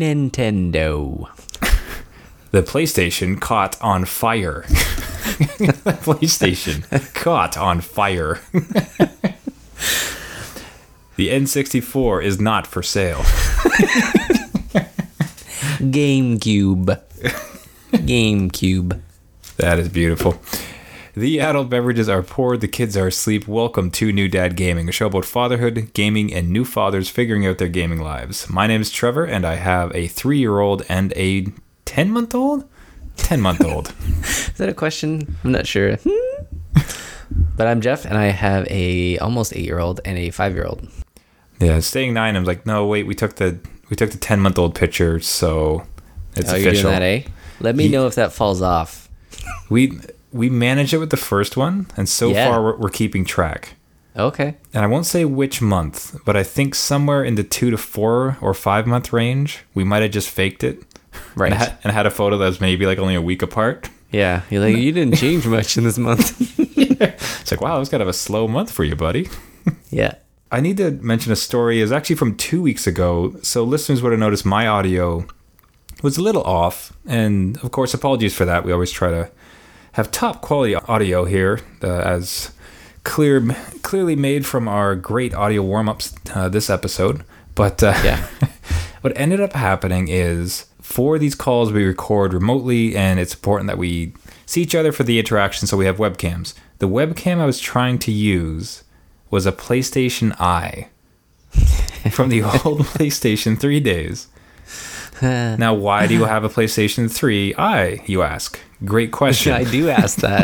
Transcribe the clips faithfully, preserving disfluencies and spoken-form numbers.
Nintendo. The PlayStation caught on fire. The PlayStation caught on fire. The N sixty-four is not for sale. GameCube. GameCube. That is beautiful. The adult beverages are poured, the kids are asleep. Welcome to New Dad Gaming, a show about fatherhood, gaming, and new fathers figuring out their gaming lives. My name is Trevor, and I have a three-year-old and a ten-month-old? ten-month-old. Is that a question? I'm not sure. But I'm Jeff, and I have a almost eight-year-old and a five-year-old. Yeah, staying nine, I was like, no, wait, we took the we took the ten-month-old picture, so it's oh, official. You're doing that, eh? Let me He, know if that falls off. We we managed it with the first one, and so Yeah. far we're, we're keeping track. Okay. And I won't say which month, but I think somewhere in the two to four or five month range, we might have just faked it. Right. And, ha- and had a photo that was maybe like only a week apart. Yeah. You're like, you didn't change much in this month. Yeah. It's like, wow, it was kind of a slow month for you, buddy. Yeah. I need to mention a story. It's actually from two weeks ago. So listeners would have noticed my audio was a little off. And of course, apologies for that. We always try to have top quality audio here, uh, as clear, clearly made from our great audio warm-ups uh, this episode. But uh, Yeah. what ended up happening is for these calls we record remotely, and it's important that we see each other for the interaction, so we have webcams. The webcam I was trying to use was a PlayStation Eye from the old PlayStation three days. Now, why do you have a PlayStation three Eye, you ask? Great question. I do ask that.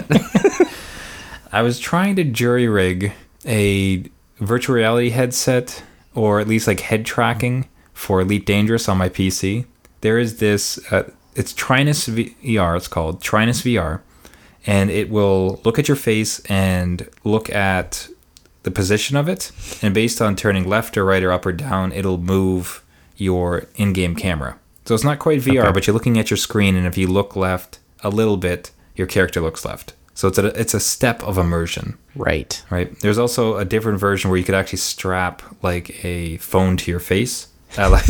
I was trying to jury rig a virtual reality headset, or at least like head tracking for Elite Dangerous on my P C. There is this, uh, it's Trinus V R, it's called Trinus V R, and it will look at your face and look at the position of it, and based on turning left or right or up or down, it'll move your in-game camera. So it's not quite V R, okay, but you're looking at your screen, and if you look left a little bit, your character looks left. So it's a it's a step of immersion. Right. Right. There's also a different version where you could actually strap like a phone to your face, a la,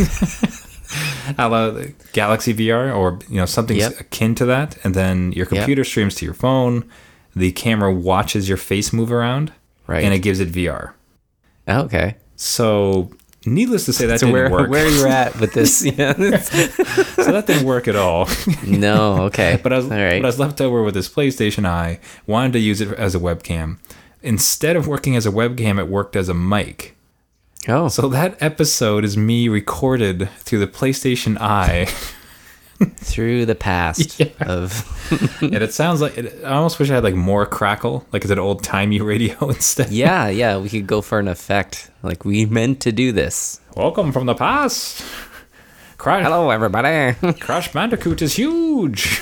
a la Galaxy V R, or you know something Yep. akin to that, and then your computer yep. streams to your phone. The camera watches your face move around, right, and it gives it V R. Okay. So, needless to say, that so didn't where, work. Where you're at with this? Yeah. So that didn't work at all. No. Okay. But I was, all right. but I was left over with this PlayStation Eye. Wanted to use it as a webcam. Instead of working as a webcam, it worked as a mic. Oh. So that episode is me recorded through the PlayStation Eye. Through the past Yeah. of. And it sounds like it, I almost wish I had like more crackle, like it's an old timey radio instead. Yeah, yeah, we could go for an effect. Like we meant to do this. Welcome from the past. Crash, Hello, everybody. Crash Bandicoot is huge.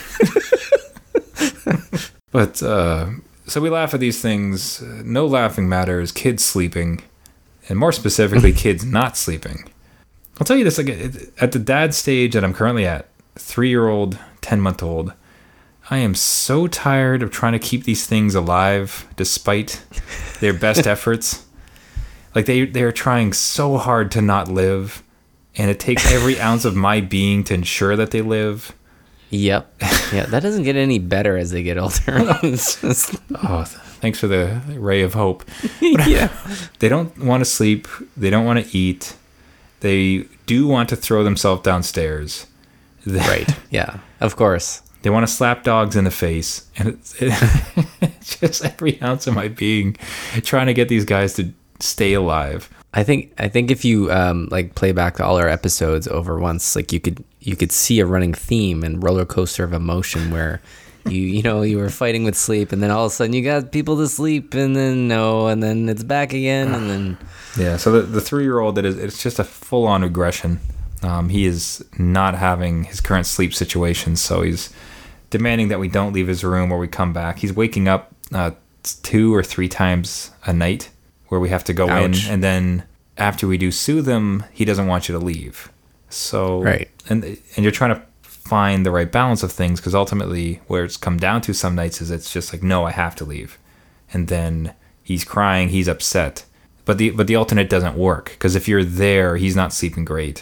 But uh, so we laugh at these things. No laughing matters. Kids sleeping, and more specifically, kids not sleeping. I'll tell you this: like at the dad stage that I'm currently at, three-year-old, ten-month-old, I am so tired of trying to keep these things alive despite their best efforts. Like they they are trying so hard to not live, and it takes every ounce of my being to ensure that they live. Yep. Yeah, that doesn't get any better as they get older. It's just... Oh, thanks for the ray of hope. Yeah. They don't want to sleep. They don't want to eat. They do want to throw themselves downstairs. They, right. Yeah. Of course. They want to slap dogs in the face. And it's, it, it's just every ounce of my being trying to get these guys to stay alive. I think I think if you um, like play back all our episodes over once, like you could you could see a running theme and roller coaster of emotion where you you know you were fighting with sleep, and then all of a sudden you got people to sleep, and then no, and then it's back again, and then yeah. So the the three year old, that is, it's just a full on regression. Um, he is not having his current sleep situation, so he's demanding that we don't leave his room or we come back. He's waking up uh, two or three times a night, where we have to go Ouch. in, and then after we do soothe him, he doesn't want you to leave. So right, and and you're trying to find the right balance of things, because ultimately where it's come down to some nights is it's just like, no, I have to leave, and then he's crying, he's upset, but the but the alternate doesn't work, because if you're there, he's not sleeping great.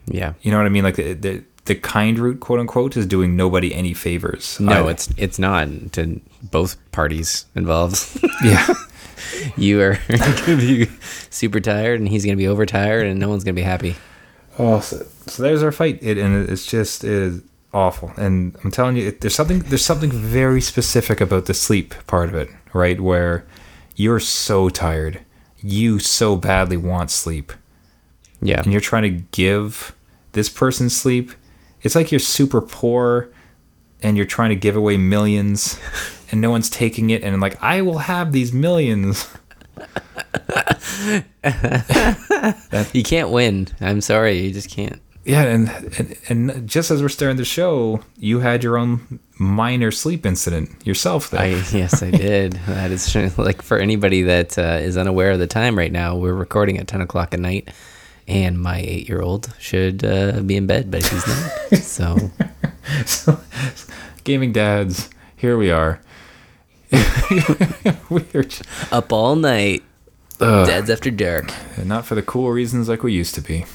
Yeah. You know what I mean? Like the the, the kind route, quote unquote, is doing nobody any favors. No, either. it's it's not to both parties involved. Yeah. You are going to be super tired, and he's going to be overtired, and no one's going to be happy. Oh, so, so there's our fight, it, and it's just it is awful. And I'm telling you, it, there's something there's something very specific about the sleep part of it, right? Where you're so tired, you so badly want sleep, Yeah. and you're trying to give this person sleep. It's like you're super poor, and you're trying to give away millions, and no one's taking it. And like, I will have these millions. You can't win. I'm sorry, you just can't. Yeah, and, and and just as we're starting the show, you had your own minor sleep incident yourself there. I yes, I did. That is true. Like, for anybody that uh, is unaware of the time right now, we're recording at ten o'clock at night, and my eight-year-old should uh, be in bed, but he's not. So, so, gaming dads, here we are. We're just, up all night, uh, dads after dark. not for the cool reasons like we used to be.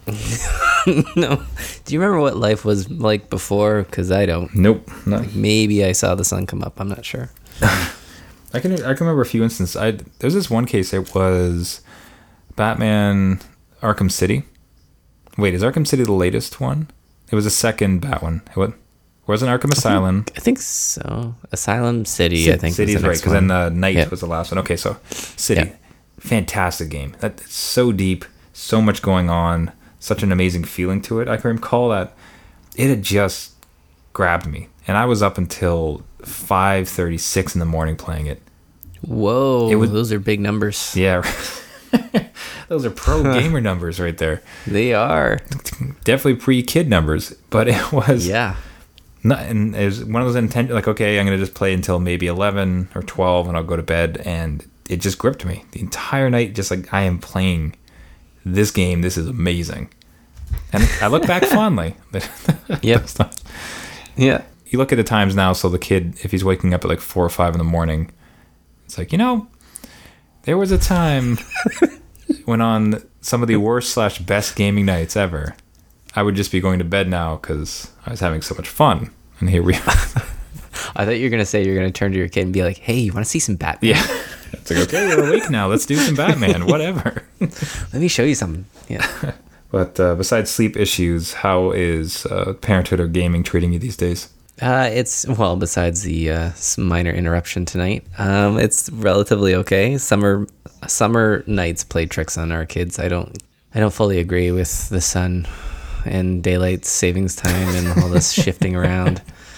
No. Do you remember what life was like before? Because I don't. Nope. Not. Maybe I saw the sun come up. I'm not sure. I can I can remember a few instances. I there's this one case. It was Batman Arkham City. Wait, is Arkham City the latest one? It was the second Bat one. It was, wasn't Arkham Asylum. I think, I think so. Asylum City, C- I think. City's was the right, next because then one. uh, Night Yeah. was the last one. Okay, so City, Yeah. fantastic game. That it's so deep, so much going on, such an amazing feeling to it. I can recall that it had just grabbed me, and I was up until five thirty, six in the morning playing it. Whoa, It was- those are big numbers. Yeah, those are pro gamer numbers right there. They are. Definitely pre-kid numbers, but it was Yeah. not, and it was one of those intent like, okay, I'm gonna just play until maybe eleven or twelve, and I'll go to bed. And it just gripped me the entire night. Just like, I am playing this game. This is amazing. And I look back fondly. Yep. That's not- Yeah. you look at the times now. So the kid, if he's waking up at like four or five in the morning, it's like, you know, there was a time when on some of the worst slash best gaming nights ever, I would just be going to bed now because I was having so much fun. And here we are. I thought you were going to say you're going to turn to your kid and be like, hey, you want to see some Batman? Yeah. It's like, okay, you're awake now. Let's do some Batman. Whatever. Let me show you something. Yeah. But uh, besides sleep issues, how is uh, parenthood or gaming treating you these days? Uh, it's, well, besides the uh, s- minor interruption tonight, um, it's relatively okay. Summer summer nights play tricks on our kids. I don't I don't fully agree with the sun and daylight savings time and all this shifting around.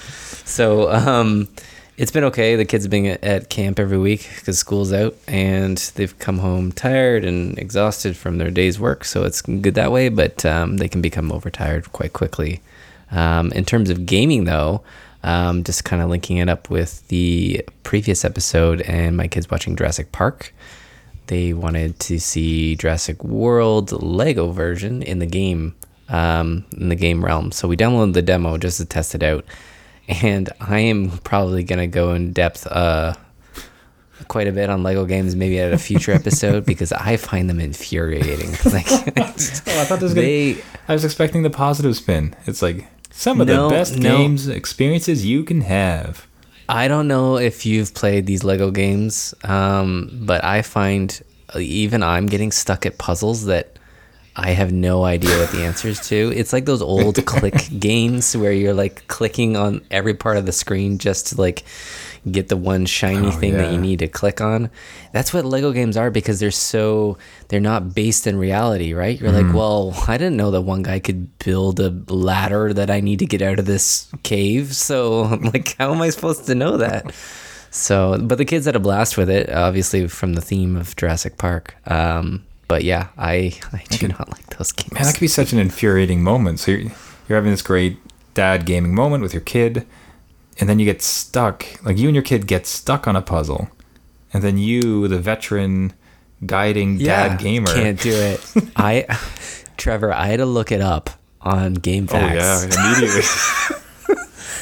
So um, it's been okay. The kids have been at, at camp every week because school's out, and they've come home tired and exhausted from their day's work. So it's good that way, but um, they can become overtired quite quickly. Um, in terms of gaming, though, um, just kind of linking it up with the previous episode and my kids watching Jurassic Park. They wanted to see Jurassic World Lego version in the game, um, in the game realm. So we downloaded the demo just to test it out. And I am probably going to go in depth uh, quite a bit on Lego games, maybe at a future episode, because I find them infuriating. Like, Oh, I thought this was they, gonna, I was expecting the positive spin. It's like some of No, the best no. games experiences you can have. I don't know if you've played these Lego games, um, but I find even I'm getting stuck at puzzles that I have no idea what the answers to. It's like those old click games where you're like clicking on every part of the screen just to like get the one shiny Oh, thing that you yeah. need to click on. That's what Lego games are, because they're so they're not based in reality, right? You're like, well, I didn't know that one guy could build a ladder that I need to get out of this cave. So like, how am I supposed to know that? So, but the kids had a blast with it, obviously from the theme of Jurassic Park. Um, but yeah, I I do not like those games. Man, that could be such an infuriating moment. So you're, you're having this great dad gaming moment with your kid, and then you get stuck. Like, you and your kid get stuck on a puzzle, and then you, the veteran guiding dad gamer, can't do it. I, Trevor, I had to look it up on Oh GameFAQs. yeah, immediately.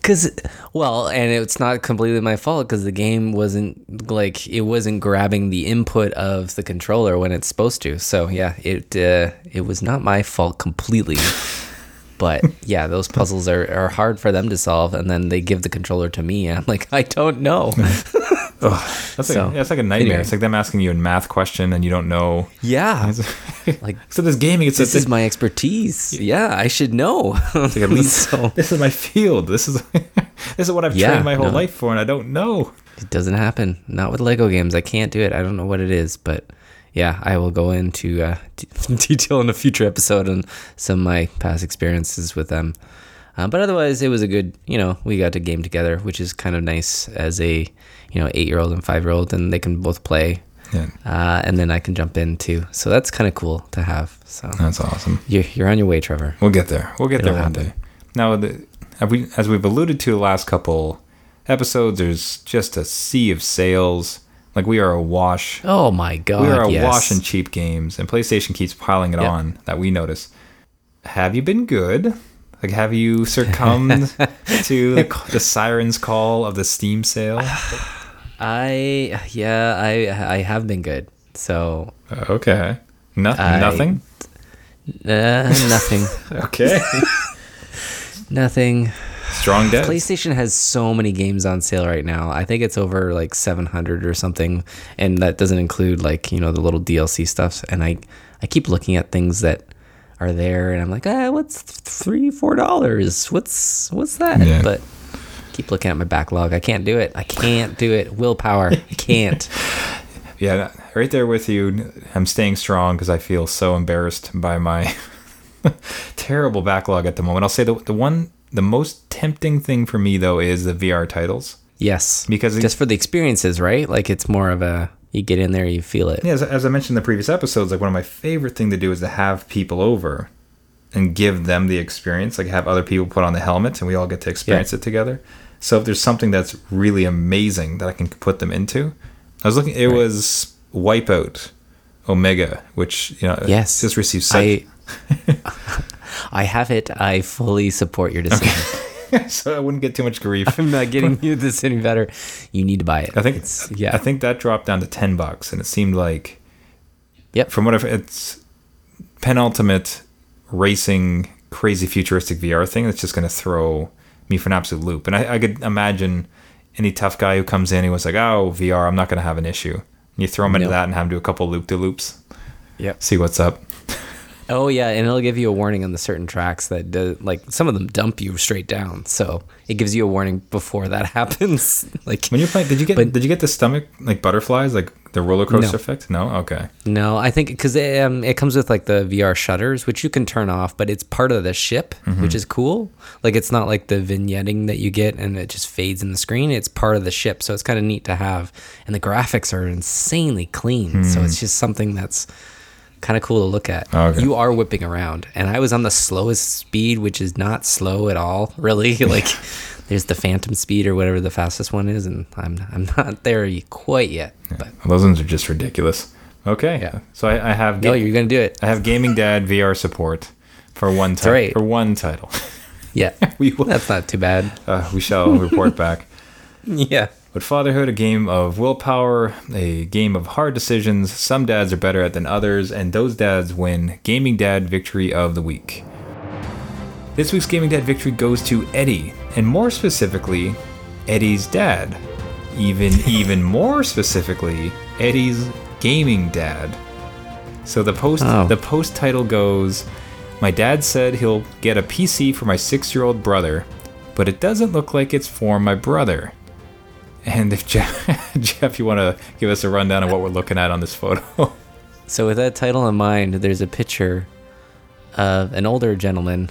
Cause, well, and it's not completely my fault because the game wasn't like it wasn't grabbing the input of the controller when it's supposed to. So yeah, it uh, it was not my fault completely. But yeah, those puzzles are, are hard for them to solve, and then they give the controller to me, and I'm like, I don't know. Oh, that's So, like, yeah, it's like a nightmare. anyway. It's like them asking you a math question and you don't know. Yeah, like So this gaming, it's this a, is my expertise. Yeah, I should know. it's like at least So, this is my field. This is this is what I've Yeah, trained my whole no. life for, and I don't know. it doesn't happen. Not with Lego games. I can't do it. I don't know what it is, but yeah, I will go into uh, d- detail in a future episode on some of my past experiences with them. Uh, but otherwise, it was a good, you know, we got to game together, which is kind of nice as a, you know, eight-year-old and five-year-old, and they can both play. Yeah, Uh, and then I can jump in too. So that's kind of cool to have. So that's awesome. you're, you're on your way, Trevor. We'll get there. We'll get It'll there one happen. day. Now, the, have we, as we've alluded to the last couple episodes, there's just a sea of sales. Like we are awash. Oh my God. we are yes. awash in cheap games, and PlayStation keeps piling it Yep. on that we notice. Have you been good? Like, have you succumbed to the, the siren's call of the Steam sale? I, yeah, I, I have been good. So, Okay. No, I- nothing? uh, nothing, Okay. nothing. Strong dead. PlayStation has so many games on sale right now. I think it's over like seven hundred or something, and that doesn't include like, you know, the little D L C stuff. And I, I keep looking at things that are there, and I'm like, ah, what's three, four dollars? What's what's that? Yeah. But keep looking at my backlog. I can't do it. I can't do it. Willpower. I can't. Yeah, right there with you. I'm staying strong because I feel so embarrassed by my terrible backlog at the moment. I'll say the the one, the most tempting thing for me though is the V R titles. Yes, Because it- just for the experiences, right? Like it's more of a you get in there, you feel it. Yeah, as, as I mentioned in the previous episodes, like one of my favorite thing to do is to have people over and give them the experience. Like have other people put on the helmets and we all get to experience Yeah. it together. So if there's something that's really amazing that I can put them into, I was looking. It Right. was Wipeout Omega, which you know Yes, just received such. I, I have it. I fully support your decision. So I wouldn't get too much grief. I'm not getting you this any better. You need to buy it. I think it's yeah. I think that dropped down to ten bucks, and it seemed like Yep. from what I've, it's penultimate racing, crazy futuristic V R thing that's just going to throw me for an absolute loop. And I, I could imagine any tough guy who comes in, he was like, "Oh, V R, I'm not going to have an issue." And you throw him into Nope. that and have him do a couple loop de loops, Yep. see what's up. Oh yeah, and it'll give you a warning on the certain tracks that do, like some of them dump you straight down. So it gives you a warning before that happens. Like When you play, did you get But- did you get the stomach like butterflies, like the roller coaster No. effect? No, okay. no, I think because it, um, it comes with like the V R shutters, which you can turn off, but it's part of the ship, which is cool. Like it's not like the vignetting that you get and it just fades in the screen. It's part of the ship, so it's kind of neat to have. And the graphics are insanely clean, so it's just something that's kind of cool to look at. Okay. You are whipping around, and I was on the slowest speed, which is not slow at all, really. Like there's the phantom speed or whatever the fastest one is, and I'm I'm not there quite yet. But Well, those ones are just ridiculous. Okay, Yeah. So I, I have no, ga- you're gonna do it. I have Gaming Dad V R support for one title. right. For one title, Yeah, we will, that's not too bad. uh, we shall report back. Yeah. But Fatherhood, a game of willpower, a game of hard decisions. Some dads are better at than others, and those dads win. Gaming Dad Victory of the Week. This week's Gaming Dad Victory goes to Eddie, and more specifically, Eddie's dad. Even even more specifically, Eddie's gaming dad. So the post Oh. the post title goes, "My dad said he'll get a P C for my six-year-old brother, but it doesn't look like it's for my brother." And if Jeff, Jeff, you want to give us a rundown of what we're looking at on this photo? So with that title in mind, there's a picture of an older gentleman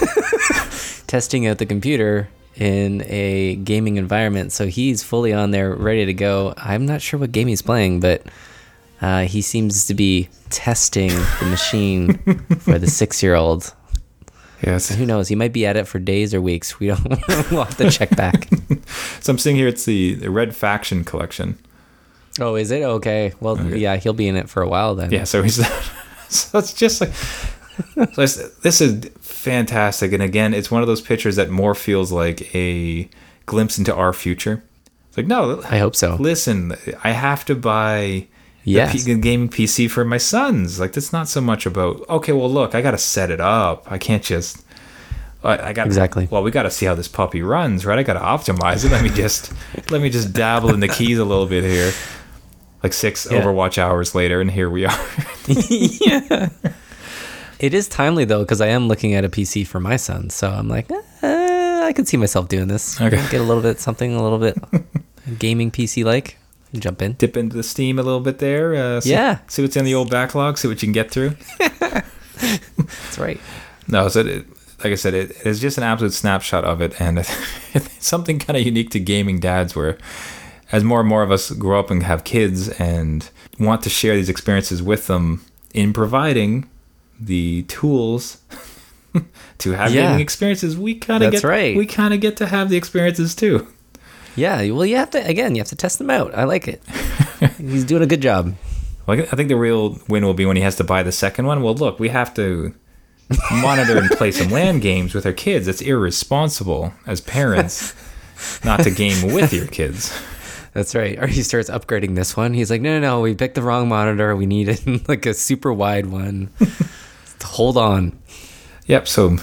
testing out the computer in a gaming environment. So he's fully on there, ready to go. I'm not sure what game he's playing, but uh, he seems to be testing the machine for the six-year-old. Yes. Who knows? He might be at it for days or weeks. We don't. We'll have to check back. So I'm seeing here it's the, the Red Faction collection. Oh, is it? Okay. Well, Okay. yeah, he'll be in it for a while then. Yeah, so he's so it's just like So this, this is fantastic. And again, it's one of those pictures that more feels like a glimpse into our future. It's like, no, I hope so. Listen, I have to buy Yes. the P- gaming P C for my sons. Like, that's not so much about, okay, well, look, I got to set it up. I can't just, I, I got Exactly. Well, we got to see how this puppy runs, right? I got to optimize it. Let me just, let me just dabble in the keys a little bit here. Like six Yeah. Overwatch hours later, and here we are. Yeah. It is timely though, because I am looking at a P C for my son, so I'm like, eh, I can see myself doing this. Okay. Get a little bit something, a little bit gaming P C like. Jump in. Dip into the Steam a little bit there. Uh, see, Yeah. See what's in the old backlog. See what you can get through. That's right. No, so it, like I said, it, it's just an absolute snapshot of it, and it's something kind of unique to gaming dads, where as more and more of us grow up and have kids and want to share these experiences with them, in providing the tools to have Yeah. gaming experiences, we kind of That's get right. we kind of get to have the experiences too. Yeah. Well, you have to again. You have to test them out. I like it. He's doing a good job. Well, I think the real win will be when he has to buy the second one. Well, look, we have to monitor and play some LAN games with our kids. It's irresponsible as parents not to game with your kids. That's right. Or he starts upgrading this one. He's like, no, no, no. We picked the wrong monitor. We needed like a super wide one. Hold on. Yep. So,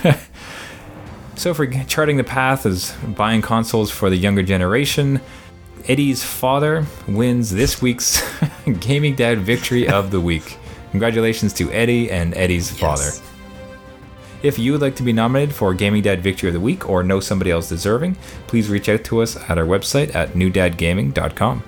so for charting the path as buying consoles for the younger generation, Eddie's father wins this week's Gaming Dad Victory of the Week. Congratulations to Eddie and Eddie's Yes. father. If you would like to be nominated for Gaming Dad Victory of the Week or know somebody else deserving, please reach out to us at our website at new dad gaming dot com.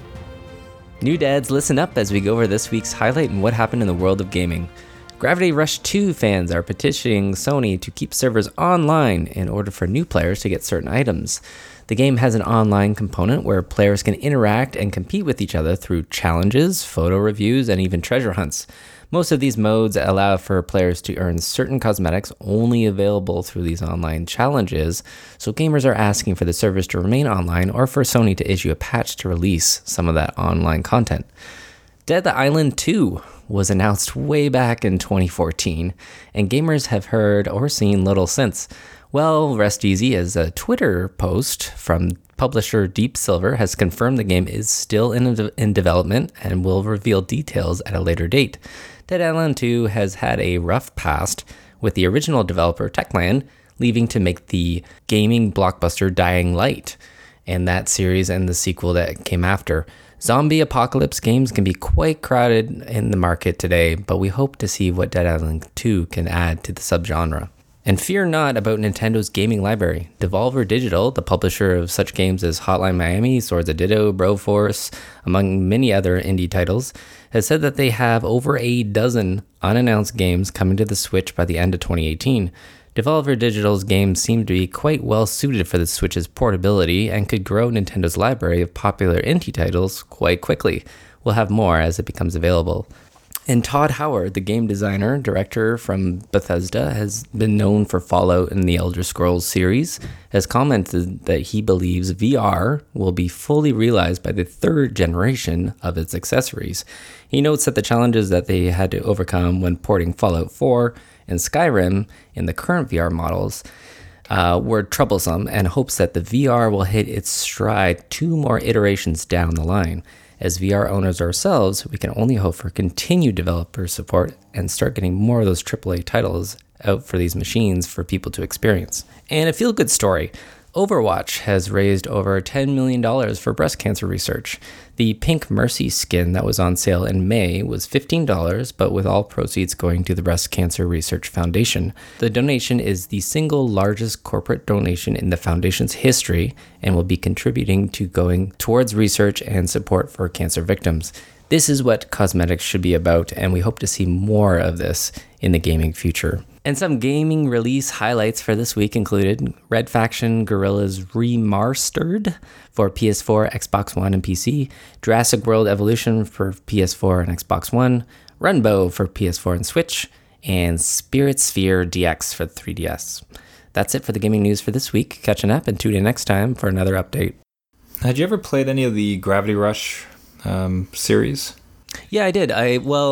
New dads, listen up as we go over this week's highlight and what happened in the world of gaming. Gravity Rush two fans are petitioning Sony to keep servers online in order for new players to get certain items. The game has an online component where players can interact and compete with each other through challenges, photo reviews, and even treasure hunts. Most of these modes allow for players to earn certain cosmetics only available through these online challenges, so gamers are asking for the servers to remain online or for Sony to issue a patch to release some of that online content. Dead Island two was announced way back in twenty fourteen, and gamers have heard or seen little since. Well, rest easy, as a Twitter post from publisher Deep Silver has confirmed the game is still in, in development and will reveal details at a later date. Dead Island two has had a rough past, with the original developer Techland leaving to make the gaming blockbuster Dying Light, and that series and the sequel that came after. Zombie apocalypse games can be quite crowded in the market today, but we hope to see what Dead Island two can add to the subgenre. And fear not about Nintendo's gaming library. Devolver Digital, the publisher of such games as Hotline Miami, Swords of Ditto, Broforce, among many other indie titles, has said that they have over a dozen unannounced games coming to the Switch by the end of twenty eighteen. Devolver Digital's games seem to be quite well suited for the Switch's portability and could grow Nintendo's library of popular indie titles quite quickly. We'll have more as it becomes available. And Todd Howard, the game designer, director from Bethesda, has been known for Fallout and the Elder Scrolls series, has commented that he believes V R will be fully realized by the third generation of its accessories. He notes that the challenges that they had to overcome when porting Fallout four and Skyrim in the current V R models uh, were troublesome, and hopes that the V R will hit its stride two more iterations down the line. As V R owners ourselves, we can only hope for continued developer support and start getting more of those triple A titles out for these machines for people to experience. And a feel-good story. Overwatch has raised over ten million dollars for breast cancer research. The Pink Mercy skin that was on sale in May was fifteen dollars, but with all proceeds going to the Breast Cancer Research Foundation. The donation is the single largest corporate donation in the foundation's history and will be contributing to going towards research and support for cancer victims. This is what cosmetics should be about, and we hope to see more of this in the gaming future. And some gaming release highlights for this week included Red Faction Guerrillas Remastered for P S four, Xbox One, and P C, Jurassic World Evolution for P S four and Xbox One, Runbow for P S four and Switch, and Spirit Sphere D X for the three D S. That's it for the gaming news for this week. Catching up and tune in next time for another update. Had you ever played any of the Gravity Rush um, series? Yeah, I did. I well,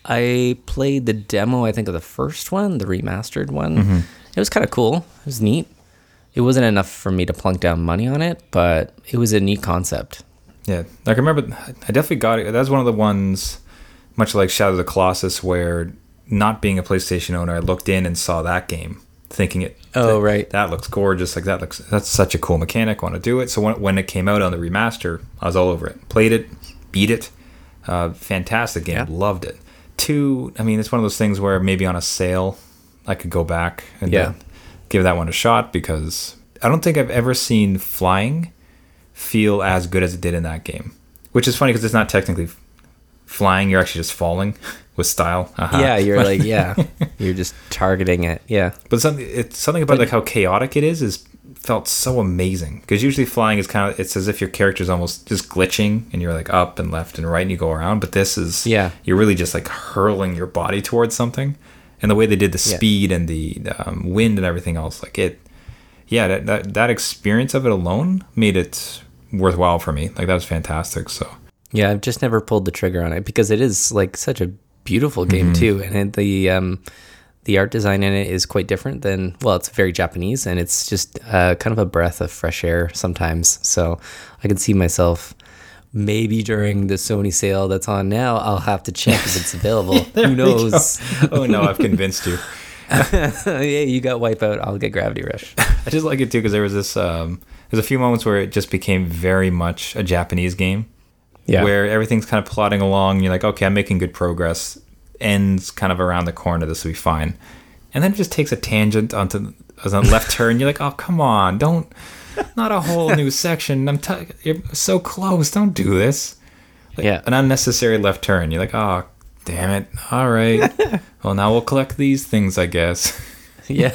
I played the demo, I think, of the first one, the remastered one. Mm-hmm. It was kind of cool. It was neat. It wasn't enough for me to plunk down money on it, but it was a neat concept. Yeah, like I remember, I definitely got it. That's one of the ones, much like Shadow of the Colossus, where not being a PlayStation owner, I looked in and saw that game, thinking it. Oh, that, right. That looks gorgeous. Like that looks. That's such a cool mechanic. Want to do it. So when when it came out on the remaster, I was all over it. Played it, beat it. Uh, fantastic game. Yeah. Loved it. Two. I mean, it's one of those things where maybe on a sale, I could go back and Yeah. uh, give that one a shot, because I don't think I've ever seen flying feel as good as it did in that game, which is funny because it's not technically flying. You're actually just falling with style. Uh-huh. Yeah, you're like, yeah, you're just targeting it. Yeah. But something, it's something about But- like how chaotic it is is felt so amazing, because usually flying is kind of, it's as if your character's almost just glitching and you're like up and left and right and you go around, but this is, Yeah. you're really just like hurling your body towards something. And the way they did the Yeah. speed and the um, wind and everything else, like it, yeah, that, that that experience of it alone made it worthwhile for me. Like that was fantastic. So Yeah, I've just never pulled the trigger on it because it is like such a beautiful game too, and it, the um, the art design in it is quite different than, well, it's very Japanese, and it's just uh, kind of a breath of fresh air sometimes. So I can see myself maybe during the Sony sale that's on now, I'll have to check if it's available. Who knows? oh no, I've convinced you. Yeah, you got Wipeout. I'll get Gravity Rush. I just like it too because there was this, um, there's a few moments where it just became very much a Japanese game. Yeah. Where everything's kind of plodding along. You're like, okay, I'm making good progress. Ends kind of around the corner. This will be fine. And then it just takes a tangent onto a left turn. You're like, oh, come on. Don't, not a whole new section. I'm t- you're so close. Don't do this. Like, Yeah. An unnecessary left turn. You're like, oh, damn it. All right. Well, now we'll collect these things, I guess. Yeah,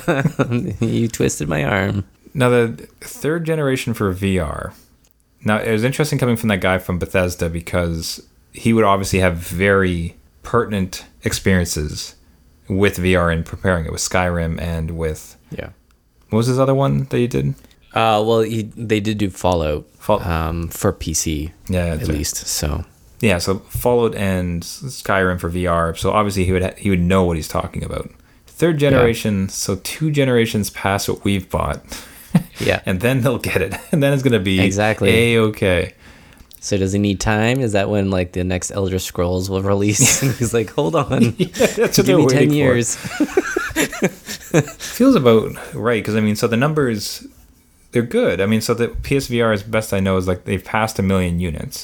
you twisted my arm. Now, the third generation for V R. Now, it was interesting coming from that guy from Bethesda because he would obviously have very pertinent experiences with V R in preparing it with Skyrim and with... Yeah. What was his other one that you did? Uh, well, he, they did do Fallout Fall- um, for P C, Yeah, at that's right. least. So Yeah, so Fallout and Skyrim for V R. So obviously he would ha- he would know what he's talking about. Third generation, so two generations past what we've bought. yeah. And then they'll get it. And then it's going to be Exactly. A-okay. So does he need time? Is that when like the next Elder Scrolls will release? And he's like, hold on, Yeah, that's what give they're me waiting ten for. years. Feels about right, because I mean, so the numbers, they're good. I mean, so the P S V R, as best I know, is like they've passed a million units,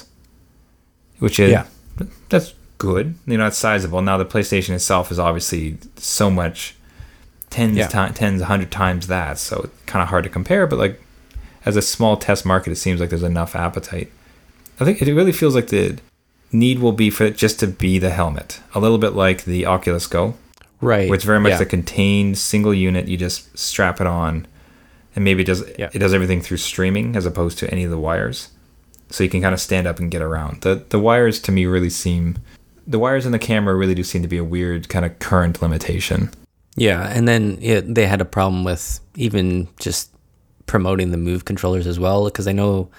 which is Yeah. that's good. You know, it's sizable. Now the PlayStation itself is obviously so much tens, Yeah. ti- tens, a hundred times that. So it's kind of hard to compare. But like as a small test market, it seems like there's enough appetite. I think it really feels like the need will be for it just to be the helmet, a little bit like the Oculus Go. Right. Where it's very much yeah. the contained single unit. You just strap it on, and maybe it does Yeah. it does everything through streaming as opposed to any of the wires. So you can kind of stand up and get around. The the wires to me really seem the wires in the camera really do seem to be a weird kind of current limitation. Yeah, and then it, they had a problem with even just promoting the Move controllers as well, because I know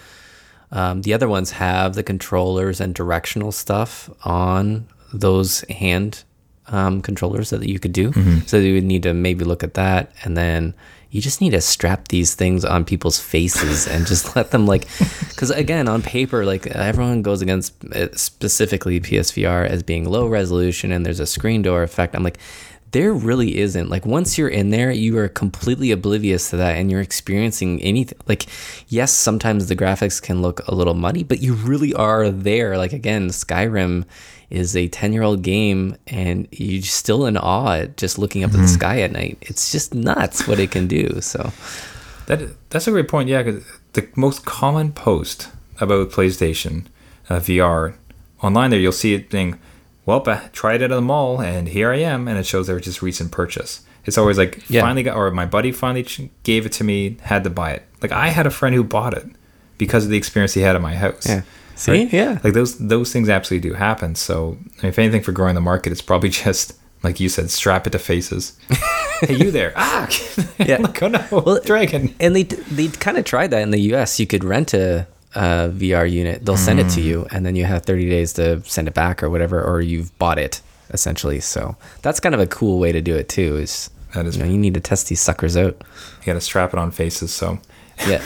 um, the other ones have the controllers and directional stuff on those hand um, controllers that you could do. Mm-hmm. So you would need to maybe look at that, and then you just need to strap these things on people's faces and just let them like, because again, on paper, like everyone goes against uh, specifically P S V R as being low resolution and there's a screen door effect. I'm like, there really isn't. Like once you're in there, you are completely oblivious to that and you're experiencing anything. Like, yes, sometimes the graphics can look a little muddy, but you really are there. Like again, Skyrim is a ten-year-old game and you're still in awe at just looking up Mm-hmm. at the sky at night. It's just nuts what it can do. So That that's a great point. Yeah, because the most common post about PlayStation uh, V R online there, you'll see it being, well, I tried it at the mall and here I am, and it shows their just recent purchase. It's always like Yeah. finally got, or my buddy finally ch- gave it to me, had to buy it. Like I had a friend who bought it because of the experience he had at my house. yeah. See? Right? Yeah. Like those those things absolutely do happen. So I mean, if anything for growing the market, it's probably just like you said, strap it to faces. Hey, you there? Ah, Yeah. like, oh no, Well, dragon. And they they kind of tried that in the U S. You could rent a, a V R unit. They'll send it to you, and then you have thirty days to send it back or whatever, or you've bought it. essentially. So that's kind of a cool way to do it too. Is That is, you know, you need to test these suckers out. you got to strap it on faces. So Yeah.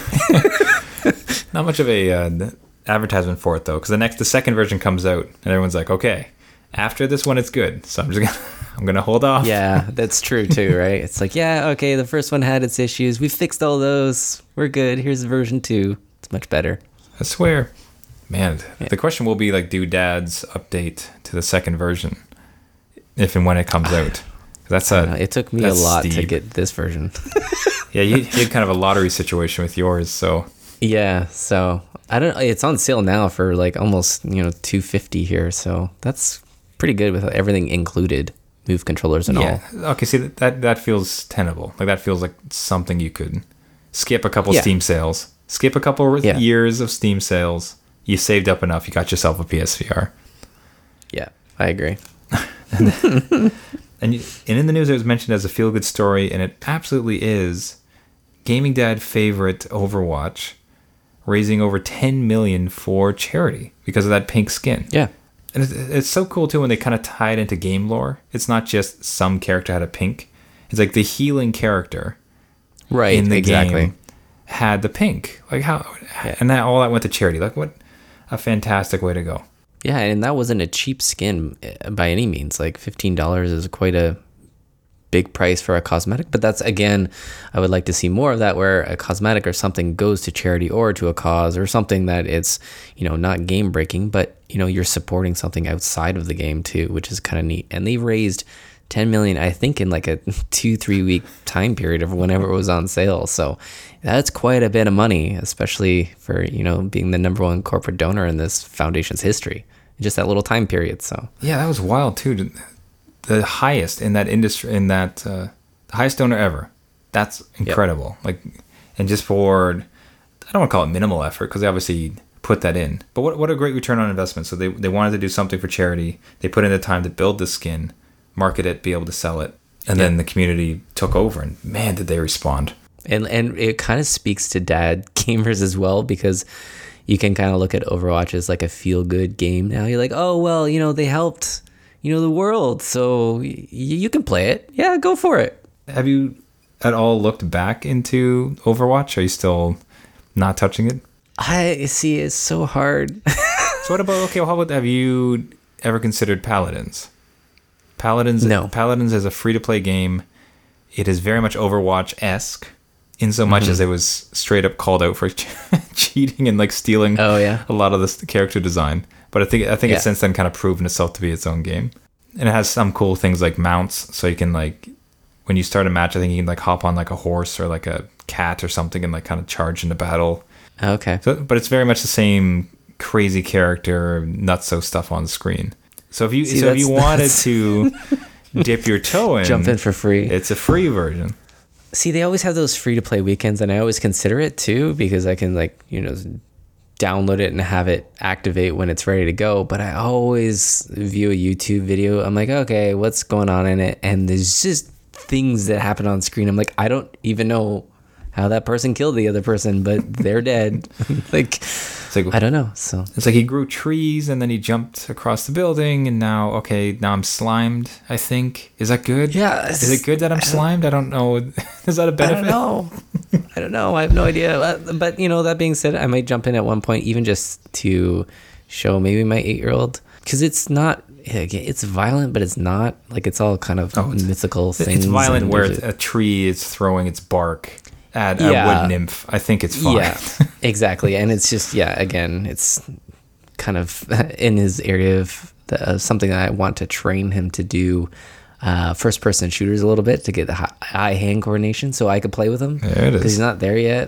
not much of a uh, advertisement for it though, because the next, the second version comes out, and everyone's like, okay, after this one, it's good. So I'm just gonna, I'm gonna hold off. Yeah, that's true too, right? It's like, yeah, okay, the first one had its issues. We fixed all those. We're good. Here's version two. It's much better. I swear, man. Yeah. The question will be like, do dads update to the second version if and when it comes out? That's a. Uh, it took me a that's lot to steep. get this version. Yeah, you, you had kind of a lottery situation with yours, so Yeah, so I don't. It's on sale now for like almost you know two fifty here. So that's pretty good with everything included, Move controllers and yeah. all. Okay, see that, that that feels tenable. Like that feels like something you could skip a couple Yeah. Steam sales, skip a couple Yeah. years of Steam sales. You saved up enough. You got yourself a P S V R. Yeah, I agree. And, you, and in the news, it was mentioned as a feel-good story, and it absolutely is. Gaming Dad favorite Overwatch, raising over ten million dollars for charity because of that pink skin. Yeah, And it's, it's so cool too when they kind of tie it into game lore. It's not just some character had a pink. It's like the healing character right. in the exactly. game had the pink. Like how, and that all that went to charity. Like what a fantastic way to go. Yeah, and that wasn't a cheap skin uh, by any means. Like fifteen dollars is quite a big price for a cosmetic. But that's, again, I would like to see more of that, where a cosmetic or something goes to charity or to a cause or something that it's, you know, not game breaking, but, you know, you're supporting something outside of the game too, which is kind of neat. And they raised ten million, I think, in like a two, three week time period of whenever it was on sale. So that's quite a bit of money, especially for, you know, being the number one corporate donor in this foundation's history. Just that little time period. So Yeah, that was wild too. The highest in that industry, in that uh, the highest donor ever. That's incredible. Yep. Like, and just for, I don't want to call it minimal effort because they obviously put that in. But what what a great return on investment. So they they wanted to do something for charity. They put in the time to build the skin, market it, be able to sell it, and yeah. then the community took over. And man, did they respond! And and it kind of speaks to dad gamers as well, because you can kind of look at Overwatch as like a feel-good game now. You're like, oh, well, you know, they helped, you know, the world, so y- you can play it. Yeah, go for it. Have you at all looked back into Overwatch? Are you still not touching it? I see, it's so hard. So what about, okay, well, how about, have you ever considered Paladins? Paladins, No. Paladins is a free-to-play game. It is very much Overwatch-esque, in so much Mhm. as it was straight up called out for cheating and like stealing Oh, yeah? a lot of the character design. But I think I think Yeah. it's since then kind of proven itself to be its own game. And it has some cool things like mounts, so you can like, when you start a match, I think you can like hop on like a horse or like a cat or something and like kind of charge into battle. Okay. So, but it's very much the same crazy character, nutso stuff on screen. So if you See, so if you that's- wanted that's- to dip your toe in, Jump in for free. it's a free version. See, they always have those free-to-play weekends, and I always consider it too, because I can like, you know, download it and have it activate when it's ready to go. But I always view a YouTube video. I'm like, okay, what's going on in it? And there's just things that happen on screen. I'm like, I don't even know how that person killed the other person, but they're dead. Like, It's like I don't know. So it's like he grew trees and then he jumped across the building and now okay now I'm slimed. I think is that good? yeah, Is it good that I'm slimed? I don't know. Is that a I benefit? don't know. I don't know. I have no idea. Uh, But, you know, that being said, I might jump in at one point, even just to show maybe my eight-year-old. Because it's not, it's violent, but it's not. Like, it's all kind of Oh, it's- mythical things. It's violent and where there's a- a tree is throwing its bark at Yeah. a wood nymph. I think it's fine. Yeah, exactly. And it's just, yeah, again, it's kind of in his area of the, uh, something that I want to train him to do. Uh, first person shooters a little bit to get the eye hand coordination so I could play with him. There it is. Because he's not there yet.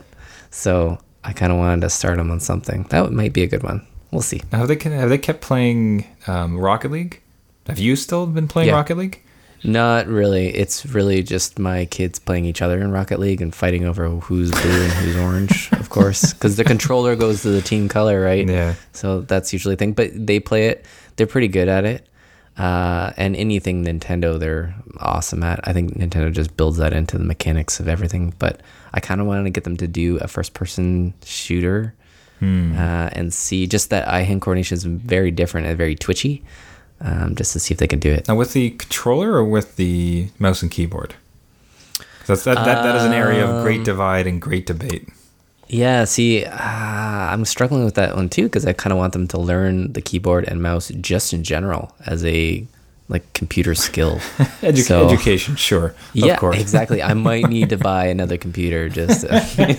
So I kind of wanted to start him on something. That might be a good one. We'll see. Now, have they have they kept playing um, Rocket League? Have you still been playing Yeah. Rocket League? Not really. It's really just my kids playing each other in Rocket League and fighting over who's blue and who's orange, of course. Because the controller goes to the team color, right? Yeah. So that's usually a thing. But they play it. They're pretty good at it. Uh, and anything Nintendo, they're awesome at. I think Nintendo just builds that into the mechanics of everything. But I kind of wanted to get them to do a first-person shooter Hmm. uh, and see just that eye-hand coordination is very different and very twitchy. um, just to see if they can do it. Now, with the controller or with the mouse and keyboard? That's, that, that, that is an area of great divide and great debate. Yeah, see, uh, I'm struggling with that one too because I kind of want them to learn the keyboard and mouse just in general as a like computer skill. Edu- so, education, sure. Yeah, of course. exactly. I might need to buy another computer just. To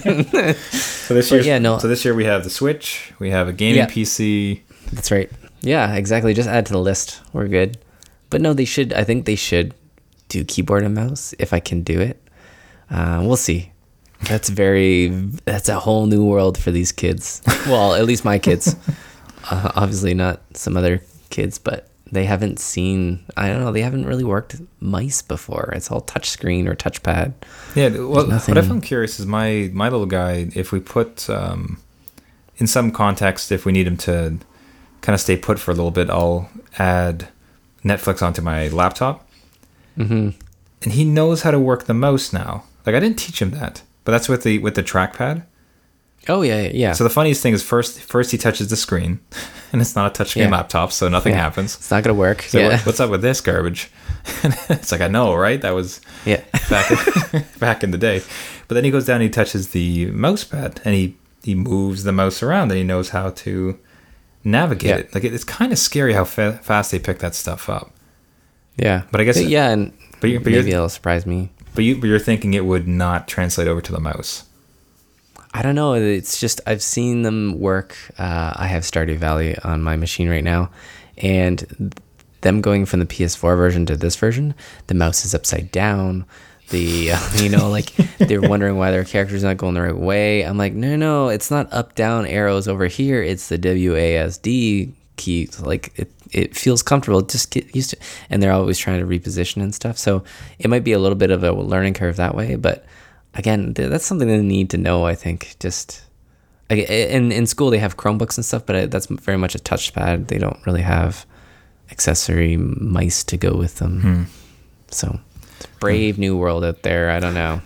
so this year, yeah, no. So this year we have the Switch, we have a gaming Yeah. P C. That's right. Yeah, exactly. Just add to the list. We're good. But no, they should. I think they should do keyboard and mouse if I can do it. Uh, we'll see. That's very. That's a whole new world for these kids. Well, at least my kids. Uh, obviously not some other kids, but they haven't seen. I don't know. They haven't really worked mice before. It's all touchscreen or touchpad. Yeah. Well, nothing- what I found curious is my my little guy. If we put um, in some context, if we need him to kind of stay put for a little bit, I'll add Netflix onto my laptop, Mm-hmm. and he knows how to work the mouse now. Like I didn't teach him that, but that's with the with the trackpad. Oh yeah, yeah. yeah. So the funniest thing is first first he touches the screen, and it's not a touchscreen Yeah. laptop, so nothing Yeah. happens. It's not gonna work. So yeah. what- what's up with this garbage? And it's like I know, right? That was Yeah. back in, back in the day. But then he goes down and he touches the mouse pad, and he he moves the mouse around, and he knows how to navigate Yeah. it. Like it, it's kind of scary how fa- fast they pick that stuff up. Yeah. But I guess- yeah, and but you- but maybe you're- it'll surprise me. But you but you're thinking it would not translate over to the mouse. I don't know. It's just I've seen them work. Uh, I have Stardew Valley on my machine right now, and them going from the P S four version to this version, the mouse is upside down. The uh, you know like they're wondering why their character's not going the right way. I'm like, no, no, it's not up down arrows over here. It's the W A S D key. Like it, it feels comfortable. Just get used to. And they're always trying to reposition and stuff. So it might be a little bit of a learning curve that way, but. Again, th- that's something they need to know, I think. Just I- in in school, they have Chromebooks and stuff, but I, that's very much a touchpad. They don't really have accessory mice to go with them. Hmm. So it's a brave new world out there. I don't know.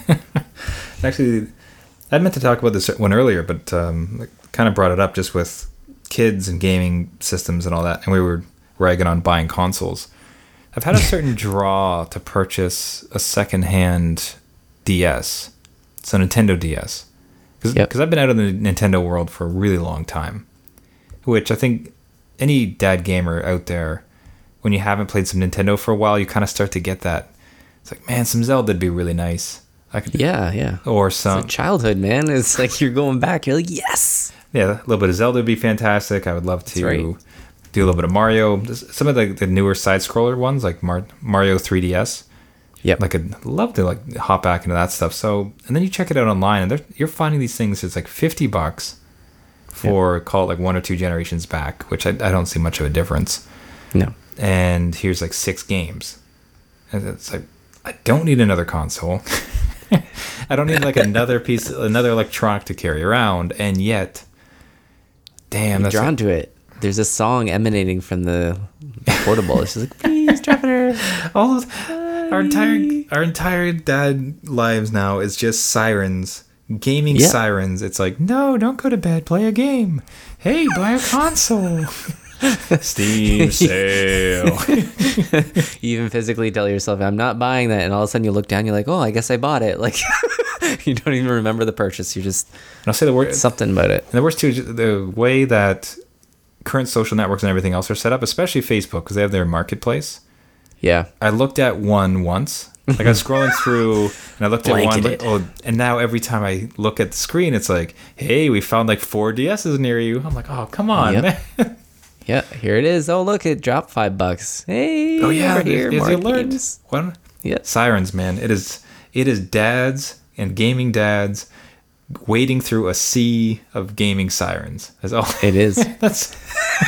Actually, I meant to talk about this one earlier, but um, kind of brought it up just with kids and gaming systems and all that, and we were ragging on buying consoles. I've had a certain draw to purchase a secondhand D S, so Nintendo D S, because Yep. I've been out of the Nintendo world for a really long time, which I think any dad gamer out there, when you haven't played some Nintendo for a while, you kind of start to get that. It's like, man, some Zelda would be really nice. I could, Yeah, yeah. or It's some a childhood, man. It's like you're going back. You're like, yes. Yeah, a little bit of Zelda would be fantastic. I would love to right. do a little bit of Mario. Some of the, the newer side scroller ones, like Mar- Mario three D S. Yep. Like I'd love to like hop back into that stuff. So, and then you check it out online, and there- you're finding these things. It's like fifty bucks for call it like one or two generations back, which I, I don't see much of a difference. No. And here's like six games, and it's like I don't need another console. I don't need like another piece, another electronic to carry around, and yet, damn, I'm that's drawn to it. There's a song emanating from the portable. It's just like, please drop it. all of our entire our entire dad lives now is just sirens, gaming Yeah. sirens. It's like, no, don't go to bed, play a game. Hey, buy a console. Steam sale. You even physically tell yourself, I'm not buying that. And all of a sudden you look down, you're like, oh, I guess I bought it. Like, you don't even remember the purchase. You just, And I'll say the word. something about it. And the worst too, is the way that current social networks and everything else are set up, especially Facebook, because they have their marketplace. Yeah. I looked at one once. Like I was scrolling through and I looked at one. Blanketed. Like, oh, and now every time I look at the screen, it's like, hey, we found like four D S's near you. I'm like, oh, come on, Yep. man. Yeah. Here it is. Oh, look, it dropped five bucks. Hey, Oh yeah, over here, there's more the alert. games. What? Yeah. Sirens, man. It is. It is dads and gaming dads wading through a sea of gaming sirens. That's all. It is. That's.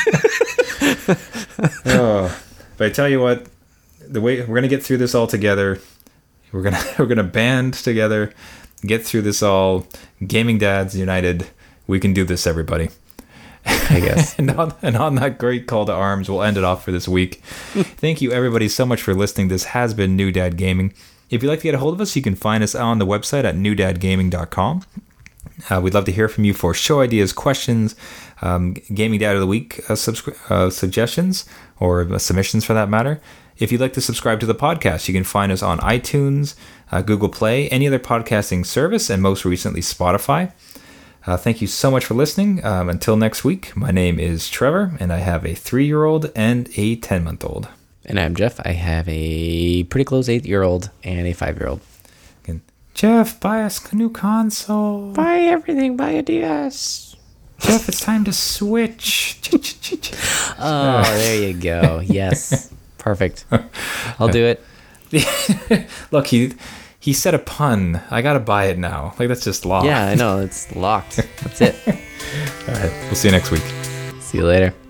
Oh, but I tell you what, the way we're gonna get through this all together, we're gonna we're gonna band together, get through this all. Gaming dads united. We can do this, everybody. I guess. and, on, and on that great call to arms, we'll end it off for this week. Thank you, everybody, so much for listening. This has been New Dad Gaming. If you'd like to get a hold of us, you can find us on the website at new dad gaming dot com. Uh, we'd love to hear from you for show ideas, questions, um, Gaming Dad of the Week uh, subscri- uh, suggestions, or uh, submissions for that matter. If you'd like to subscribe to the podcast, you can find us on iTunes, uh, Google Play, any other podcasting service, and most recently Spotify. Uh, thank you so much for listening. Um, until next week, my name is Trevor, and I have a three-year-old and a ten-month-old. And I'm Jeff. I have a pretty close eight-year-old and a five-year-old. And Jeff, buy us a new console. Buy everything. Buy a D S. Jeff, it's time to switch. Oh, there you go. Yes. Perfect. I'll do it. Look, he he said a pun. I gotta buy it now. Like, that's just locked. Yeah, I know. It's locked. That's it. All right. We'll see you next week. See you later.